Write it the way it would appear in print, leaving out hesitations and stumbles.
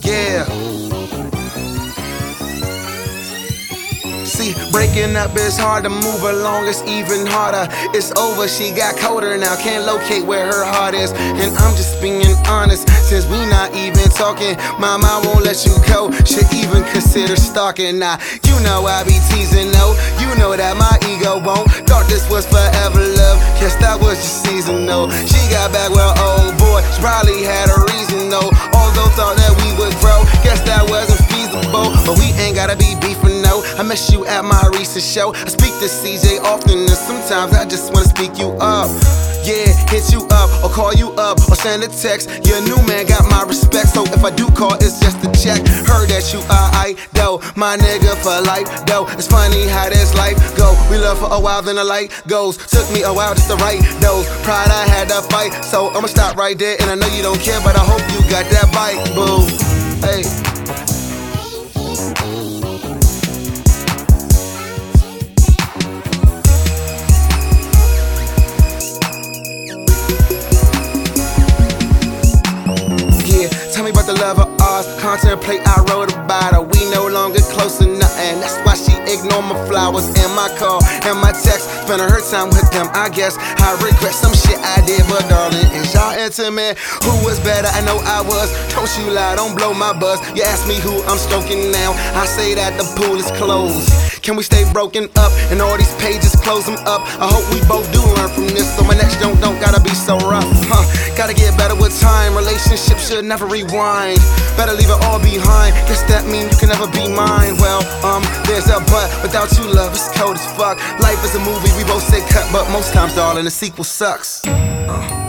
Yeah. See, breaking up is hard, to move along it's even harder. It's over, she got colder now, can't locate where her heart is. And I'm just being honest, since we not even talking, my mind won't let you go, should even consider stalking. Nah, you know I be teasing, no, you know that my ego won't. Thought this was forever love, guess that was just seasonal. She got back with old boy, she probably had a reason though. Although thought that we would grow, guess that wasn't feasible. But we ain't gotta be beefing, no. I miss you at my recent show. I speak to CJ often, and sometimes I just wanna speak you up. Yeah, hit you up, or call you up, or send a text. Your new man got my respect, so if I do call, it's just a check. Heard that you alright, though, my nigga for life, though. It's funny how this life go. We love for a while, then the light goes. Took me a while just to write those. Pride I had to fight, so I'ma stop right there. And I know you don't care, but I hope you got that bite, boo. Hey. Tell me about the love of ours, contemplate I wrote about her. We no longer close or nothing, that's why she ignore my flowers and my call and my text. Spending her time with them, I guess I regret some shit I did. But darling, is y'all intimate? Who was better? I know I was. Don't you lie, don't blow my buzz. You ask me who I'm stroking now, I say that the pool is closed. Can we stay broken up and all these pages close them up? I hope we both do learn from this, so my next don't gotta be so rough. Gotta get better with time, relationships should never rewind. Better leave it all behind, guess that mean you can never be mine. Well, there's a but, without you love it's cold as fuck. Life is a movie, we both say cut, but most times darling the sequel sucks.